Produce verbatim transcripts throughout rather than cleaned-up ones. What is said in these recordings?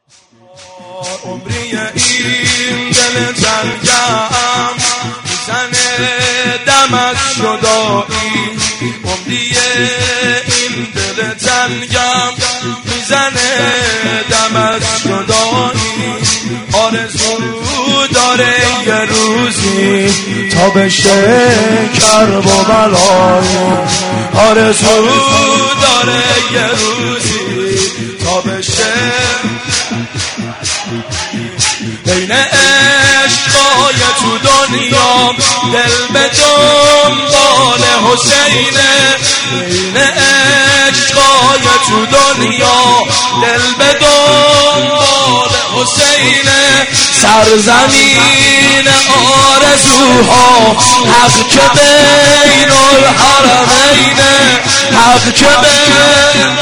عمری این دل تنگم میزنه دمک شدایی، عمری این دل تنگم میزنه دمک شدایی. آرزو داره یه روزی تا بشه کرب و بلایی، آرزو داره یه روزی تا بشه بین عشقای تو دنیا دل به دنبال حسینه، بین عشقای تو دنیا دل به دنبال حسینه. سرزمین آرزوها حق که بین الحرمینه، حق که بین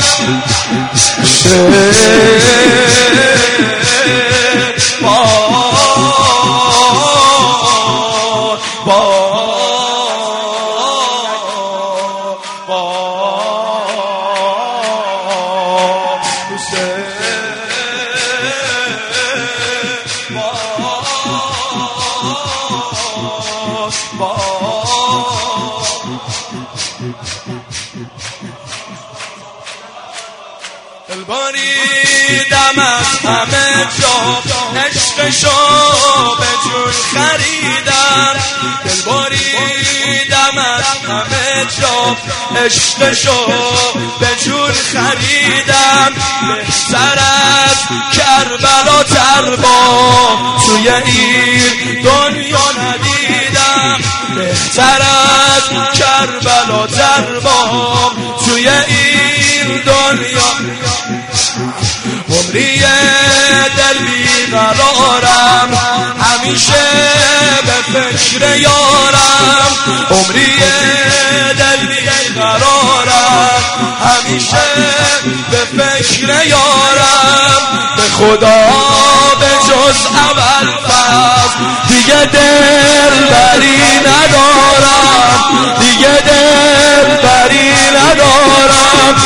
بریدم از همه جا عشقشو به جون خریدم، دل بریدم از همه جا عشقشو به جون خریدم. بهتر از کربلا تربا توی این دنیا ندیدم، بهتر از کربلا تربا توی این دنیا. عمری دل بیقرارم همیشه به فکر یارم، عمری دل بیقرارم همیشه به فکر یارم. به خدا به جز اول فصل دیگه دل بری ندارم، دیگه دل بری ندارم.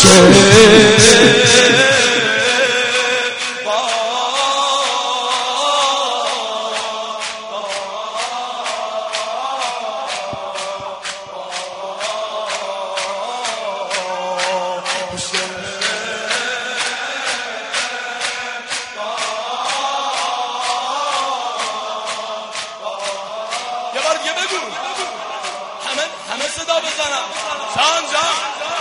یه بار دیگه بگو، همه همه صدا بزنم. جان جان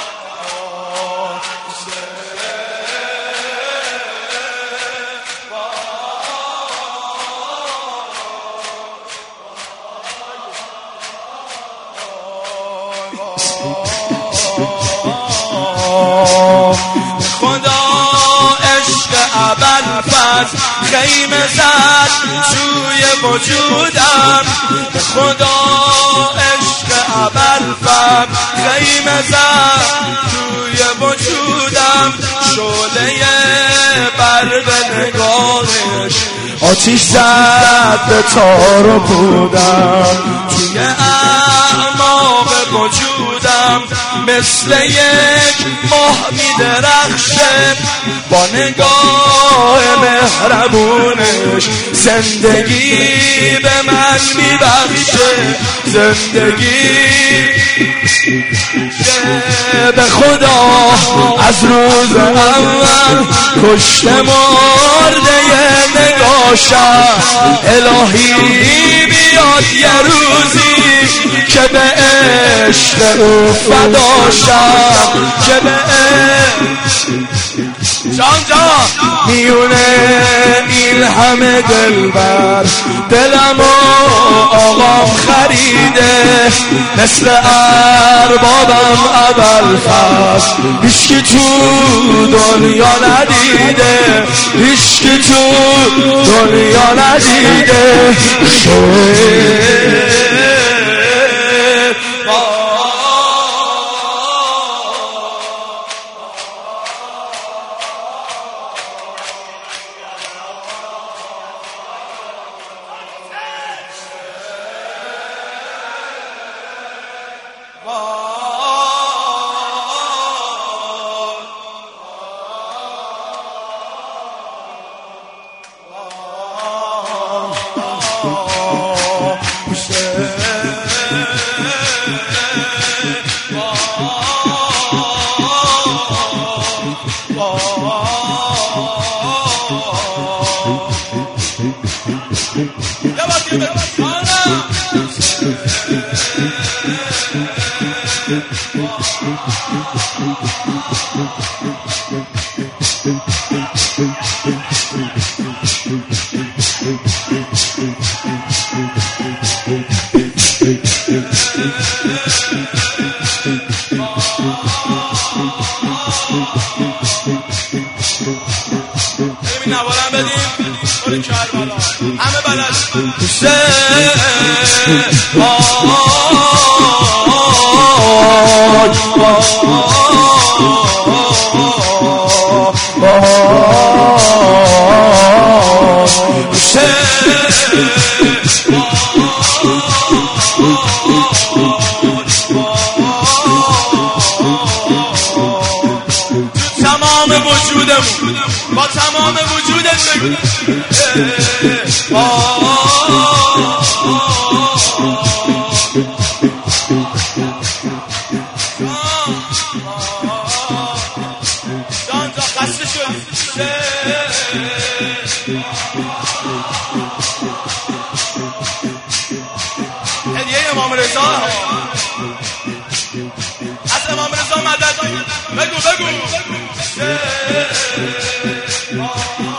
خدا عشق ابوالفضل خیمه زد توی وجودم، خدا عشق ابوالفضل خیمه زد توی وجودم. شعله برق نگاهش آتیش زد به تار و پودم، توی اعماق وجودم مثل یک ماه می درخشه. با نگاه مهربونش زندگی به من می بخشه، زندگی به خدا از روز اول کشته مرده نگاشم. الهی بیاد یه روزی که به عشق او فداشم، که به جان جان میونه این همه دلبر دلم و آقام خریده، مثل اربابم ابوالفضل هیچکی تو دنیا ندیده، هیچکی تو دنیا ندیده. ببین نوارم بدیم باری کربلا همه بلد سه تمام وجودم با تمام وجودت بگو جان جا خسته شد هدیه امام رضا از امام رضا مدد بگو بگو